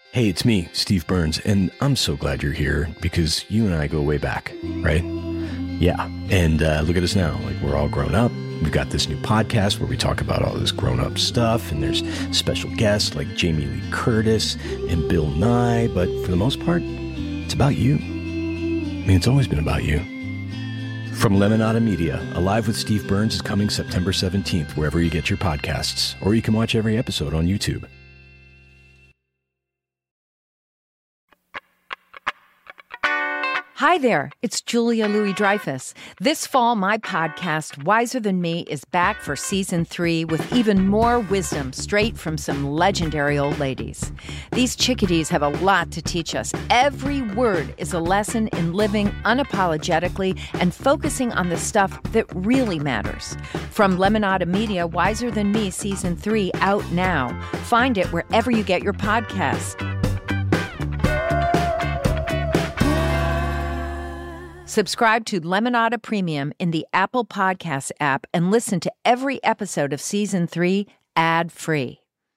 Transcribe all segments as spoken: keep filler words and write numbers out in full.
Hey, it's me, Steve Burns, and I'm so glad you're here because you and I go way back, right? Yeah, and uh, look at us now. Like, we're all grown up. We've got this new podcast where we talk about all this grown-up stuff, and there's special guests like Jamie Lee Curtis and Bill Nye, but for the most part, it's about you. I mean, it's always been about you. From Lemonada Media, Alive with Steve Burns is coming September seventeenth, wherever you get your podcasts, or you can watch every episode on YouTube. Hi there, it's Julia Louis-Dreyfus. This fall, my podcast, Wiser Than Me, is back for season three with even more wisdom straight from some legendary old ladies. These chickadees have a lot to teach us. Every word is a lesson in living unapologetically and focusing on the stuff that really matters. From Lemonada Media, Wiser Than Me Season three out now. Find it wherever you get your podcasts. Subscribe to Lemonada Premium in the Apple Podcasts app and listen to every episode of Season three ad-free.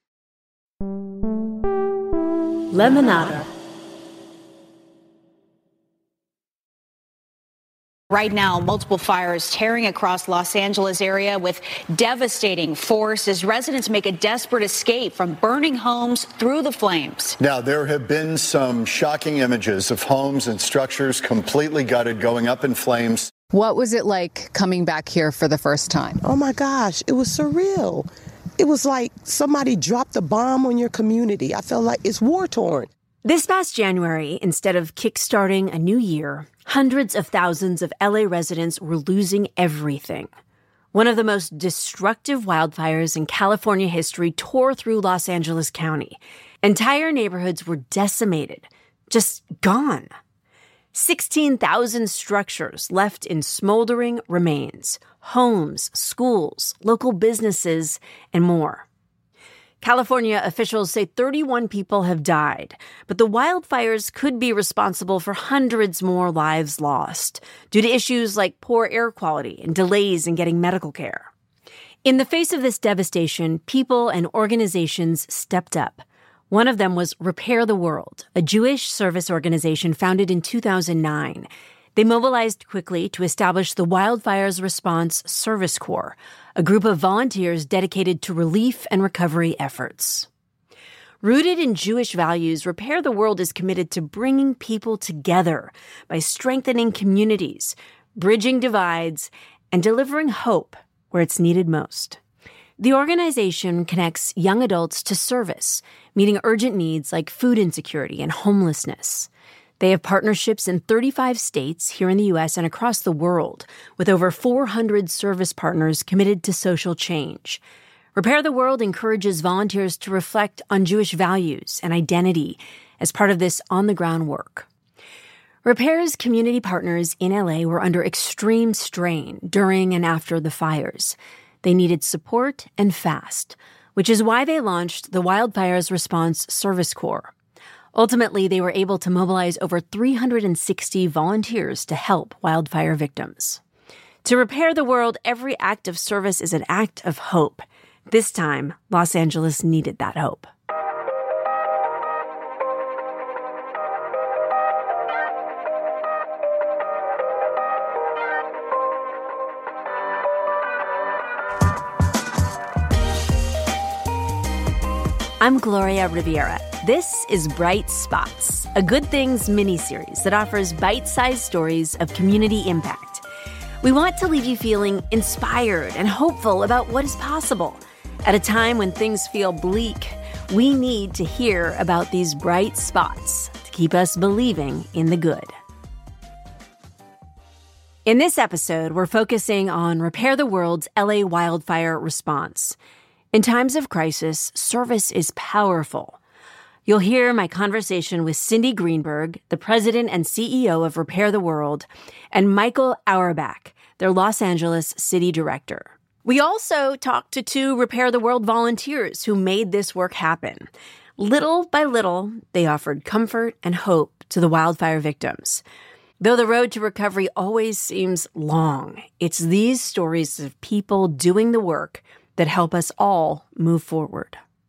Lemonada. Right now, multiple fires tearing across Los Angeles area with devastating force as residents make a desperate escape from burning homes through the flames. Now, there have been some shocking images of homes and structures completely gutted, going up in flames. What was it like coming back here for the first time? Oh my gosh, it was surreal. It was like somebody dropped a bomb on your community. I felt like it's war-torn. This past January, instead of kickstarting a new year, hundreds of thousands of L A residents were losing everything. One of the most destructive wildfires in California history tore through Los Angeles County. Entire neighborhoods were decimated, just gone. sixteen thousand structures left in smoldering remains, homes, schools, local businesses, and more. California officials say thirty-one people have died, but the wildfires could be responsible for hundreds more lives lost due to issues like poor air quality and delays in getting medical care. In the face of this devastation, people and organizations stepped up. One of them was Repair the World, a Jewish service organization founded in two thousand nine. They mobilized quickly to establish the Wildfires Response Service Corps, a group of volunteers dedicated to relief and recovery efforts. Rooted in Jewish values, Repair the World is committed to bringing people together by strengthening communities, bridging divides, and delivering hope where it's needed most. The organization connects young adults to service, meeting urgent needs like food insecurity and homelessness. They have partnerships in thirty-five states here in the U S and across the world, with over four hundred service partners committed to social change. Repair the World encourages volunteers to reflect on Jewish values and identity as part of this on-the-ground work. Repair's community partners in L A were under extreme strain during and after the fires. They needed support and fast, which is why they launched the Wildfires Response Service Corps. Ultimately, they were able to mobilize over three hundred sixty volunteers to help wildfire victims. To repair the world, every act of service is an act of hope. This time, Los Angeles needed that hope. I'm Gloria Riviera. This is Bright Spots, a Good Things miniseries that offers bite-sized stories of community impact. We want to leave you feeling inspired and hopeful about what is possible. At a time when things feel bleak, we need to hear about these bright spots to keep us believing in the good. In this episode, we're focusing on Repair the World's L A wildfire response. In times of crisis, service is powerful. You'll hear my conversation with Cindy Greenberg, the president and C E O of Repair the World, and Michael Auerbach, their Los Angeles city director. We also talked to two Repair the World volunteers who made this work happen. Little by little, they offered comfort and hope to the wildfire victims. Though the road to recovery always seems long, it's these stories of people doing the work that help us all move forward.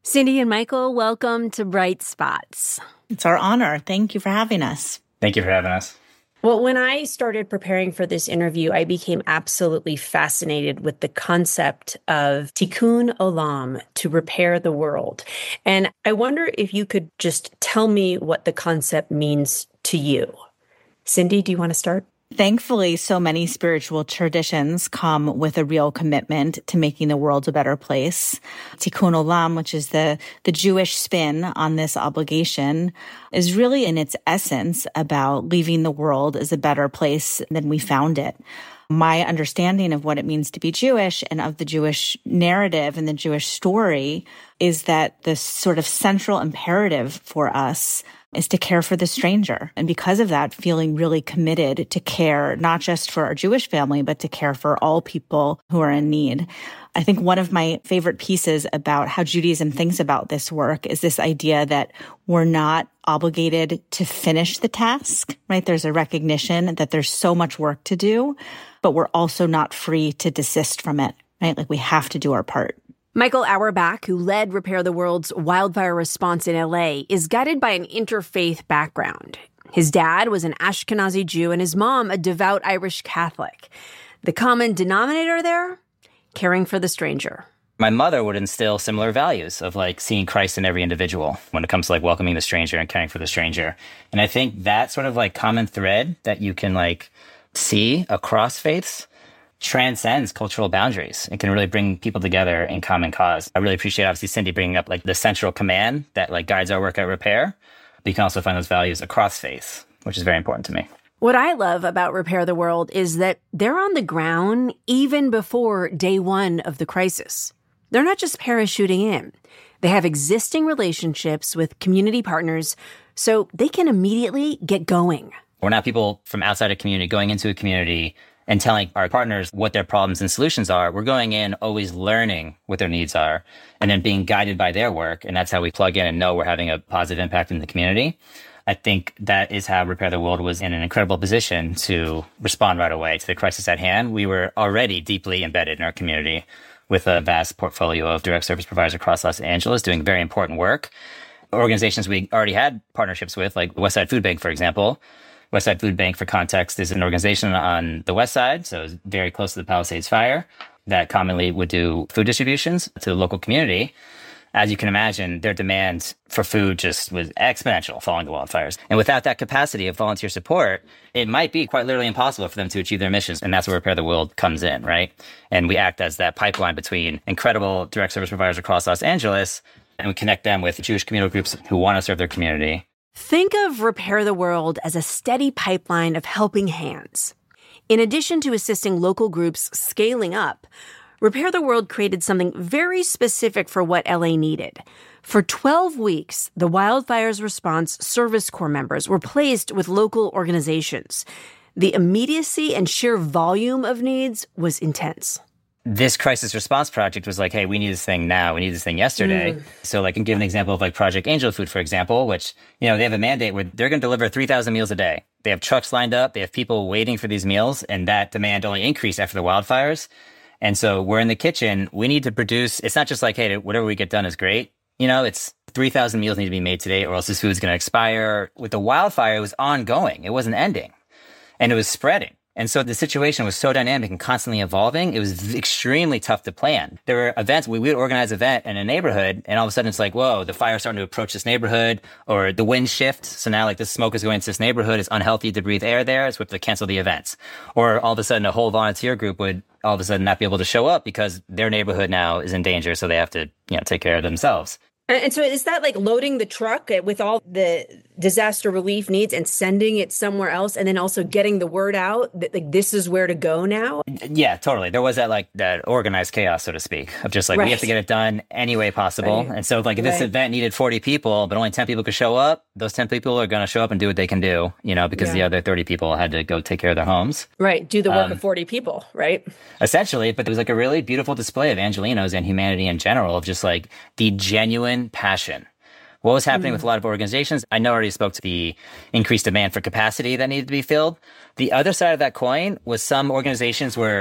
Cindy and Michael, welcome to Bright Spots. It's our honor. Thank you for having us. Thank you for having us. Well, when I started preparing for this interview, I became absolutely fascinated with the concept of tikkun olam, to repair the world. And I wonder if you could just tell me what the concept means to you. Cindy, do you want to start? Thankfully, so many spiritual traditions come with a real commitment to making the world a better place. Tikkun Olam, which is the, the Jewish spin on this obligation, is really in its essence about leaving the world as a better place than we found it. My understanding of what it means to be Jewish and of the Jewish narrative and the Jewish story is that the sort of central imperative for us is to care for the stranger. And because of that, feeling really committed to care, not just for our Jewish family, but to care for all people who are in need. I think one of my favorite pieces about how Judaism thinks about this work is this idea that we're not obligated to finish the task, right? There's a recognition that there's so much work to do, but we're also not free to desist from it, right? Like we have to do our part. Michael Auerbach, who led Repair the World's wildfire response in L A, is guided by an interfaith background. His dad was an Ashkenazi Jew and his mom a devout Irish Catholic. The common denominator there? Caring for the stranger. My mother would instill similar values of like seeing Christ in every individual when it comes to like welcoming the stranger and caring for the stranger. And I think that sort of like common thread that you can like see across faiths transcends cultural boundaries and can really bring people together in common cause. I really appreciate, obviously, Cindy bringing up like the central command that like guides our work at Repair. But you can also find those values across faith, which is very important to me. What I love about Repair the World is that they're on the ground even before day one of the crisis. They're not just parachuting in. They have existing relationships with community partners, so they can immediately get going. We're not people from outside a community going into a community and telling our partners what their problems and solutions are. We're going in always learning what their needs are and then being guided by their work. And that's how we plug in and know we're having a positive impact in the community. I think that is how Repair the World was in an incredible position to respond right away to the crisis at hand. We were already deeply embedded in our community with a vast portfolio of direct service providers across Los Angeles doing very important work. Organizations we already had partnerships with, like Westside Food Bank, for example. Westside Food Bank, for context, is an organization on the west side, so it's very close to the Palisades fire, that commonly would do food distributions to the local community. As you can imagine, their demand for food just was exponential following the wildfires. And without that capacity of volunteer support, it might be quite literally impossible for them to achieve their missions. And that's where Repair the World comes in, right? And we act as that pipeline between incredible direct service providers across Los Angeles, and we connect them with Jewish communal groups who want to serve their community. Think of Repair the World as a steady pipeline of helping hands. In addition to assisting local groups scaling up, Repair the World created something very specific for what L A needed. For twelve weeks, the Wildfires Response Service Corps members were placed with local organizations. The immediacy and sheer volume of needs was intense. This crisis response project was like, hey, we need this thing now. We need this thing yesterday. Mm. So like, I can give an example of like Project Angel Food, for example, which, you know, they have a mandate where they're going to deliver three thousand meals a day. They have trucks lined up. They have people waiting for these meals. And that demand only increased after the wildfires. And so we're in the kitchen. We need to produce. It's not just like, hey, whatever we get done is great. You know, it's three thousand meals need to be made today or else this food's going to expire. With the wildfire, it was ongoing. It wasn't ending. And it was spreading. And so the situation was so dynamic and constantly evolving. It was extremely tough to plan. There were events, we would organize an event in a neighborhood, and all of a sudden it's like, whoa, the fire's starting to approach this neighborhood, or the wind shift. So now like the smoke is going into this neighborhood. It's unhealthy to breathe air there. So we have to cancel the events. Or all of a sudden a whole volunteer group would all of a sudden not be able to show up because their neighborhood now is in danger. So they have to, you know, take care of themselves. And so is that like loading the truck with all the disaster relief needs and sending it somewhere else, and then also getting the word out that like this is where to go now? Yeah, totally. There was that like that organized chaos, so to speak, of just like right. we have to get it done any way possible. Right. And so like if this right. event needed forty people, but only ten people could show up, those ten people are going to show up and do what they can do, you know, because yeah. the other thirty people had to go take care of their homes. Right. Do the work um, of forty people, right? Essentially. But it was like a really beautiful display of Angelenos and humanity in general, of just like the genuine passion. What was happening mm. with a lot of organizations, I know I already spoke to the increased demand for capacity that needed to be filled. The other side of that coin was some organizations were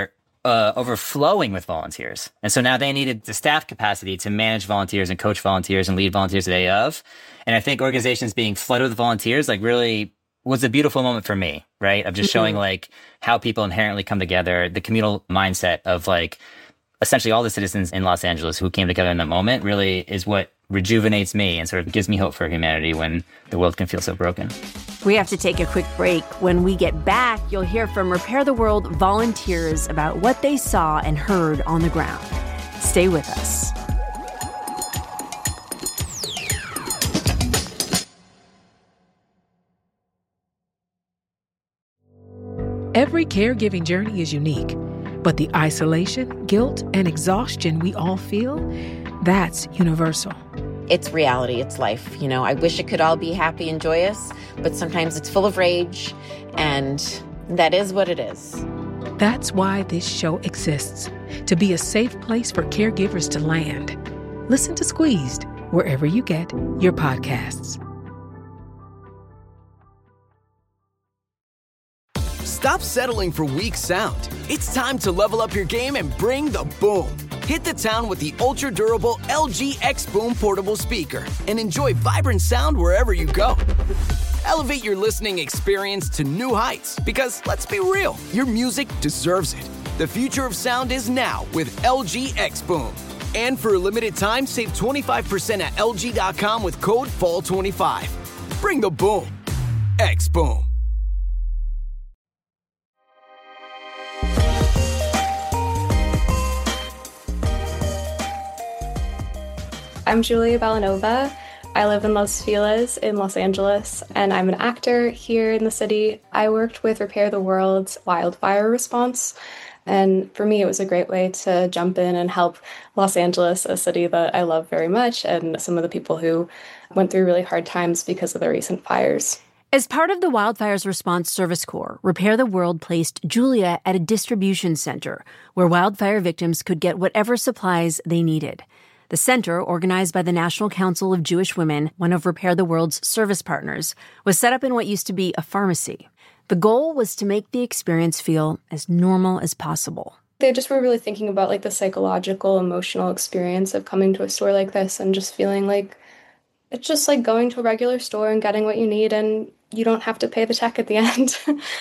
uh, overflowing with volunteers. And so now they needed the staff capacity to manage volunteers and coach volunteers and lead volunteers the day of. And I think organizations being flooded with volunteers, like really was a beautiful moment for me, right? Of just mm-hmm. showing like how people inherently come together, the communal mindset of like essentially all the citizens in Los Angeles who came together in that moment really is what rejuvenates me and sort of gives me hope for humanity when the world can feel so broken. We have to take a quick break. When we get back, you'll hear from Repair the World volunteers about what they saw and heard on the ground. Stay with us. Every caregiving journey is unique, but the isolation, guilt, and exhaustion we all feel, that's universal. It's reality, it's life. You know, I wish it could all be happy and joyous, but sometimes it's full of rage, and that is what it is. That's why this show exists, to be a safe place for caregivers to land. Listen to Squeezed, wherever you get your podcasts. Stop settling for weak sound. It's time to level up your game and bring the boom. Hit the town with the ultra-durable L G X Boom portable speaker and enjoy vibrant sound wherever you go. Elevate your listening experience to new heights because, let's be real, your music deserves it. The future of sound is now with L G X Boom. And for a limited time, save twenty-five percent at L G dot com with code fall twenty-five. Bring the boom. X Boom. I'm Julia Balanova. I live in Los Feliz in Los Angeles, and I'm an actor here in the city. I worked with Repair the World's wildfire response, and for me, it was a great way to jump in and help Los Angeles, a city that I love very much, and some of the people who went through really hard times because of the recent fires. As part of the Wildfires Response Service Corps, Repair the World placed Julia at a distribution center where wildfire victims could get whatever supplies they needed. The center, organized by the National Council of Jewish Women, one of Repair the World's service partners, was set up in what used to be a pharmacy. The goal was to make the experience feel as normal as possible. They just were really thinking about like the psychological, emotional experience of coming to a store like this and just feeling like it's just like going to a regular store and getting what you need, and you don't have to pay the check at the end.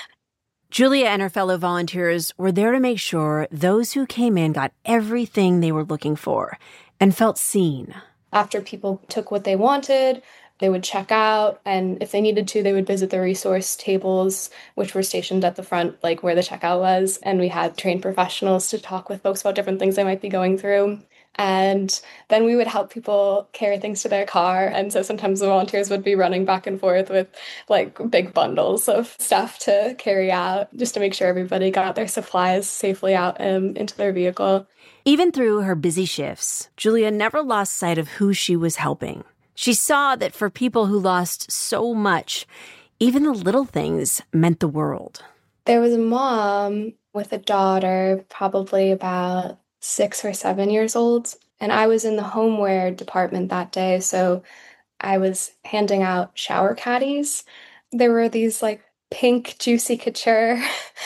Julia and her fellow volunteers were there to make sure those who came in got everything they were looking for and felt seen. After people took what they wanted, they would check out, and if they needed to, they would visit the resource tables, which were stationed at the front, like where the checkout was, and we had trained professionals to talk with folks about different things they might be going through. And then we would help people carry things to their car, and so sometimes the volunteers would be running back and forth with like big bundles of stuff to carry out, just to make sure everybody got their supplies safely out um, into their vehicle. Even through her busy shifts, Julia never lost sight of who she was helping. She saw that for people who lost so much, even the little things meant the world. There was a mom with a daughter, probably about six or seven years old, and I was in the homeware department that day, so I was handing out shower caddies. There were these like pink Juicy Couture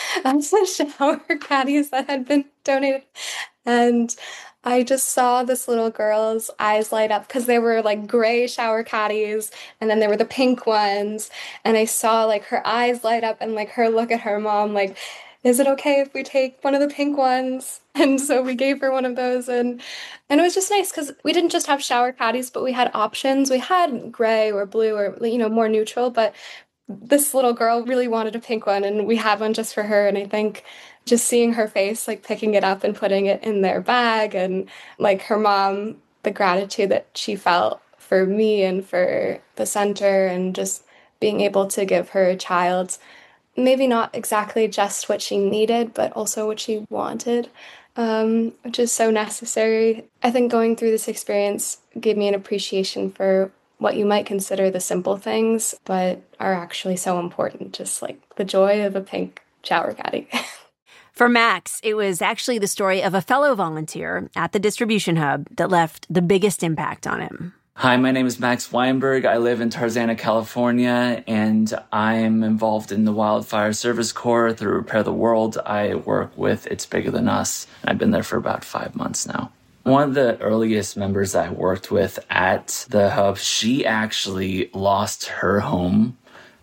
shower caddies that had been donated. And I just saw this little girl's eyes light up because there were like gray shower caddies and then there were the pink ones. And I saw like her eyes light up and like her look at her mom like, is it okay if we take one of the pink ones? And so we gave her one of those. And, and it was just nice because we didn't just have shower caddies, but we had options. We had gray or blue or, you know, more neutral. But this little girl really wanted a pink one and we had one just for her. And I think just seeing her face, like picking it up and putting it in their bag, and like her mom, the gratitude that she felt for me and for the center, and just being able to give her child maybe not exactly just what she needed, but also what she wanted, um, which is so necessary. I think going through this experience gave me an appreciation for what you might consider the simple things, but are actually so important, just like the joy of a pink shower caddy. For Max, it was actually the story of a fellow volunteer at the distribution hub that left the biggest impact on him. Hi, my name is Max Weinberg. I live in Tarzana, California, and I'm involved in the Wildfire Service Corps through Repair the World. I work with It's Bigger Than Us, and I've been there for about five months now. One of the earliest members I worked with at the hub, she actually lost her home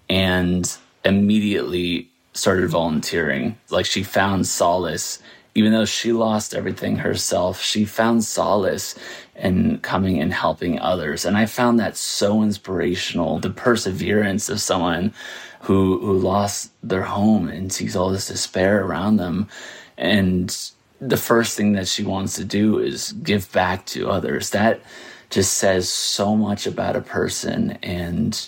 and immediately started volunteering. Like, she found solace. Even though she lost everything herself, she found solace in coming and helping others. And I found that so inspirational, the perseverance of someone who who lost their home and sees all this despair around them. And the first thing that she wants to do is give back to others. That just says so much about a person, and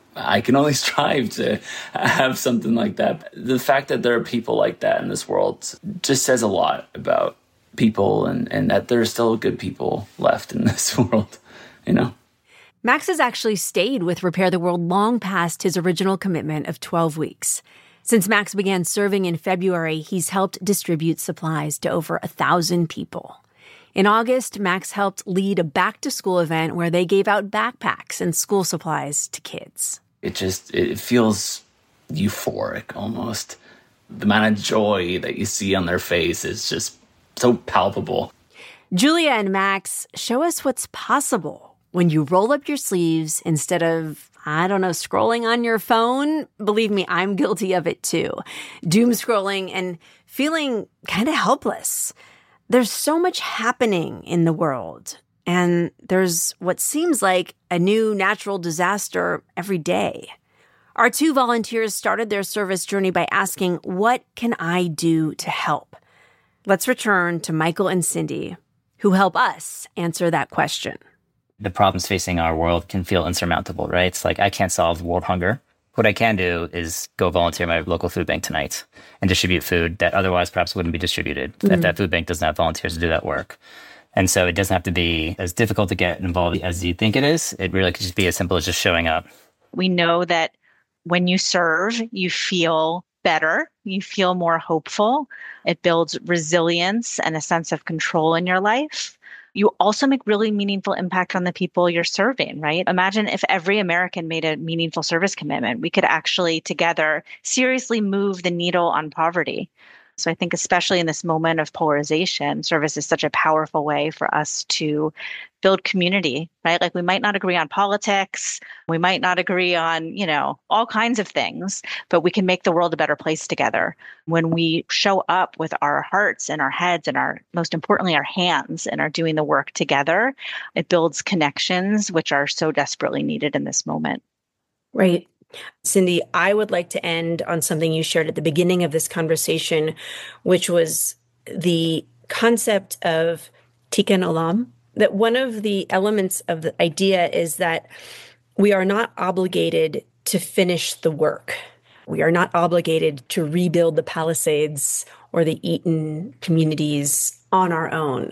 I can only strive to have something like that. The fact that there are people like that in this world just says a lot about people, and, and that there are still good people left in this world, you know? Max has actually stayed with Repair the World long past his original commitment of twelve weeks. Since Max began serving in February, he's helped distribute supplies to over a thousand people. In August, Max helped lead a back-to-school event where they gave out backpacks and school supplies to kids. It just, it feels euphoric almost. The amount of joy that you see on their face is just so palpable. Julia and Max show us what's possible when you roll up your sleeves instead of, I don't know, scrolling on your phone. Believe me, I'm guilty of it too. Doom scrolling and feeling kind of helpless. There's so much happening in the world. And there's what seems like a new natural disaster every day. Our two volunteers started their service journey by asking, what can I do to help? Let's return to Michael and Cindy, who help us answer that question. The problems facing our world can feel insurmountable, right? It's like, I can't solve world hunger. What I can do is go volunteer at my local food bank tonight and distribute food that otherwise perhaps wouldn't be distributed mm-hmm. if that food bank doesn't have volunteers to do that work. And so it doesn't have to be as difficult to get involved as you think it is. It really could just be as simple as just showing up. We know that when you serve, you feel better, you feel more hopeful. It builds resilience and a sense of control in your life. You also make really meaningful impact on the people you're serving, right? Imagine if every American made a meaningful service commitment. We could actually together seriously move the needle on poverty. So I think especially in this moment of polarization, service is such a powerful way for us to build community, right? Like, we might not agree on politics, we might not agree on, you know, all kinds of things, but we can make the world a better place together. When we show up with our hearts and our heads and our, most importantly, our hands, and are doing the work together, it builds connections, which are so desperately needed in this moment. Right. Cindy, I would like to end on something you shared at the beginning of this conversation, which was the concept of Tikkun Olam, that one of the elements of the idea is that we are not obligated to finish the work. We are not obligated to rebuild the Palisades or the Eaton communities on our own.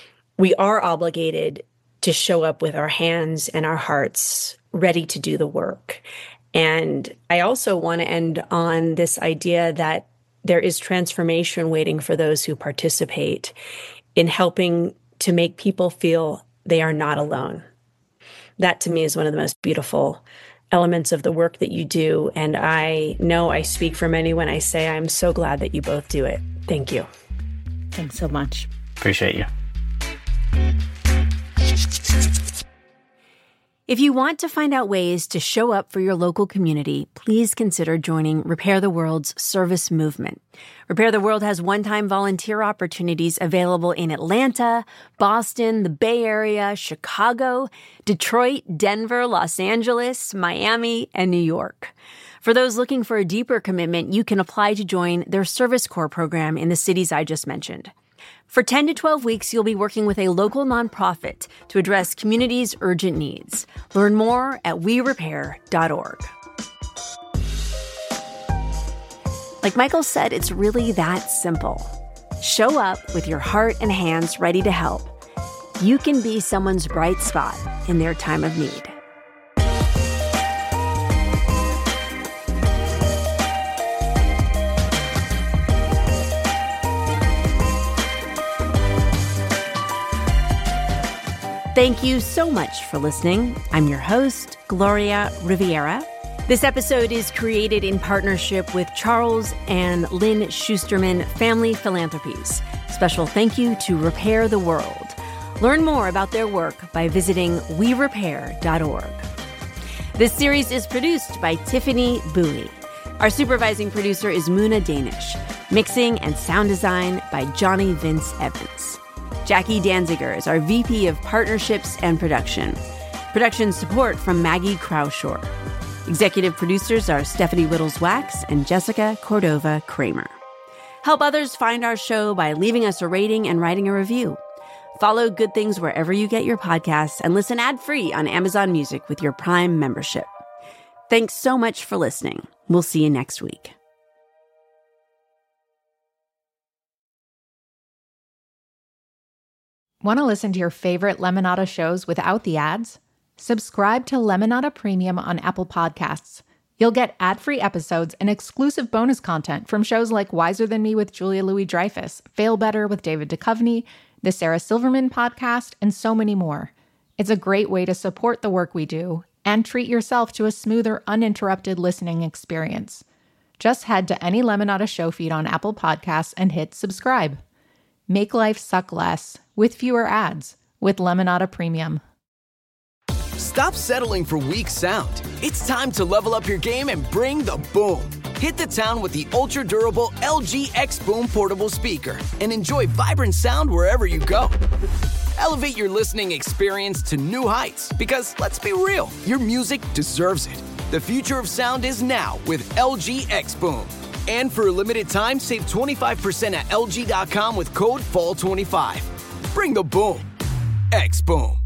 We are obligated to show up with our hands and our hearts ready to do the work. And I also want to end on this idea that there is transformation waiting for those who participate in helping to make people feel they are not alone. That, to me, is one of the most beautiful elements of the work that you do. And I know I speak for many when I say I'm so glad that you both do it. Thank you. Thanks so much. Appreciate you. If you want to find out ways to show up for your local community, please consider joining Repair the World's service movement. Repair the World has one-time volunteer opportunities available in Atlanta, Boston, the Bay Area, Chicago, Detroit, Denver, Los Angeles, Miami, and New York. For those looking for a deeper commitment, you can apply to join their Service Corps program in the cities I just mentioned. For ten to twelve weeks, you'll be working with a local nonprofit to address communities' urgent needs. Learn more at we repair dot org. Like Michael said, it's really that simple. Show up with your heart and hands ready to help. You can be someone's bright spot in their time of need. Thank you so much for listening. I'm your host, Gloria Riviera. This episode is created in partnership with Charles and Lynn Schusterman Family Philanthropies. Special thank you to Repair the World. Learn more about their work by visiting we repair dot org. This series is produced by Tiffany Bowie. Our supervising producer is Muna Danish. Mixing and sound design by Johnny Vince Evans. Jackie Danziger is our V P of Partnerships and Production. Production support from Maggie Kraushaw. Executive producers are Stephanie Whittles-Wax and Jessica Cordova-Kramer. Help others find our show by leaving us a rating and writing a review. Follow Good Things wherever you get your podcasts and listen ad-free on Amazon Music with your Prime membership. Thanks so much for listening. We'll see you next week. Want to listen to your favorite Lemonada shows without the ads? Subscribe to Lemonada Premium on Apple Podcasts. You'll get ad-free episodes and exclusive bonus content from shows like Wiser Than Me with Julia Louis-Dreyfus, Fail Better with David Duchovny, The Sarah Silverman Podcast, and so many more. It's a great way to support the work we do and treat yourself to a smoother, uninterrupted listening experience. Just head to any Lemonada show feed on Apple Podcasts and hit subscribe. Make life suck less with fewer ads with Lemonada Premium. Stop settling for weak sound. It's time to level up your game and bring the boom. Hit the town with the ultra-durable L G X Boom portable speaker and enjoy vibrant sound wherever you go. Elevate your listening experience to new heights because, let's be real, your music deserves it. The future of sound is now with L G X Boom. And for a limited time, save twenty-five percent at L G dot com with code fall twenty-five. Bring the boom. X Boom.